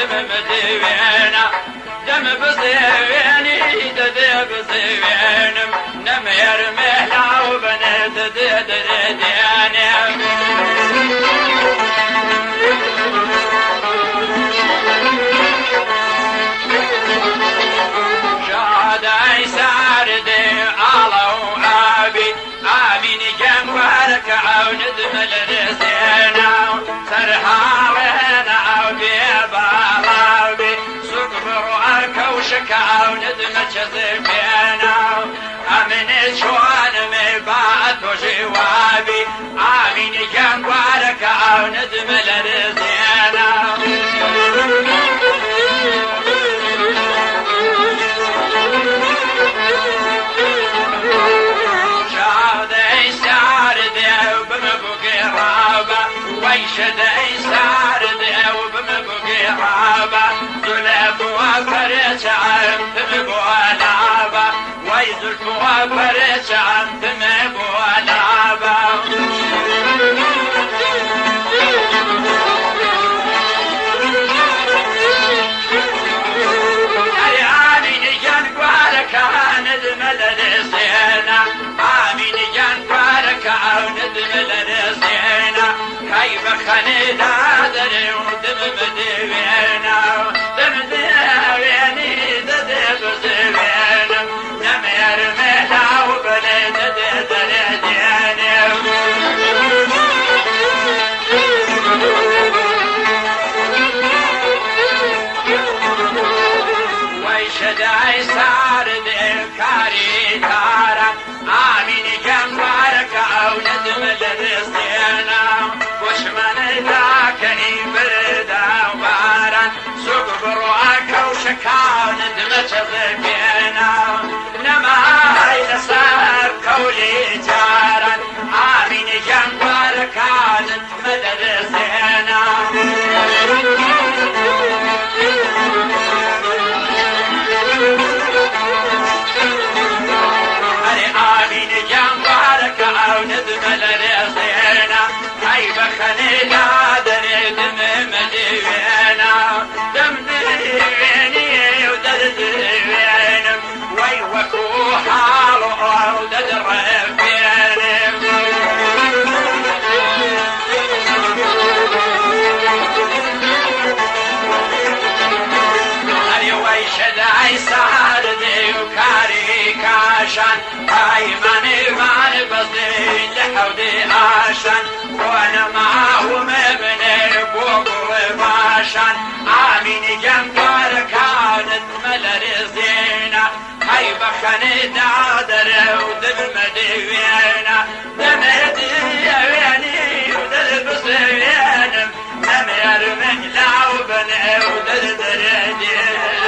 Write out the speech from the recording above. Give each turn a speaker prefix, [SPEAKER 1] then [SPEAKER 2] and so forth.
[SPEAKER 1] دم مدوينا دم بزيويني ددي بزيوينم نمير مهلا وبنت دردياني شاد عيسار دي الله وعابي آمين جنبارك عوند ملرسينا سرحالنا عوبي بالعوبي صقبر وكوشك عوند مجذبينا آمين شوان مبات وجوابي آمين جنبارك عوند ملرسينا ويشدي سارد او بمبقي رابا زلف وفرش عم بمبوالابا ويزلف وفرش عم بمبوالابا آمين جنبارك عند ملرسينا آمين جنبارك عند ملرسينا كيف خلينا دري ودم مدوينا دم ديويني ددي بزوينا نمير مهلا وبلد دردياني ويشد عيسار دي كاري تارا آمين جنبارك او ندم لرسينا وشمن ذاكني بردا وباران صقبر وكوشكان ندمت ضبينا نما هاي لصار كولي جاران آمين جنبارك عادت مدرسينا آمين جنبارك عودت مدرسينا كيف خلينا دري دم مدوينا دم ديويني ودد ديوينم ويوكو حالو ودد رفينم هري ويشد عيسار ديو كاري كاشان هاي ماني ماني بصدي لحودي عشان وانا معاهم ابني بوقو باشان آمين جنبار كانت ملرزينا هاي بخني دادر ودب مدوينا دم ديويني ودل بصوينم دم يرمي لعوبن ودل دردين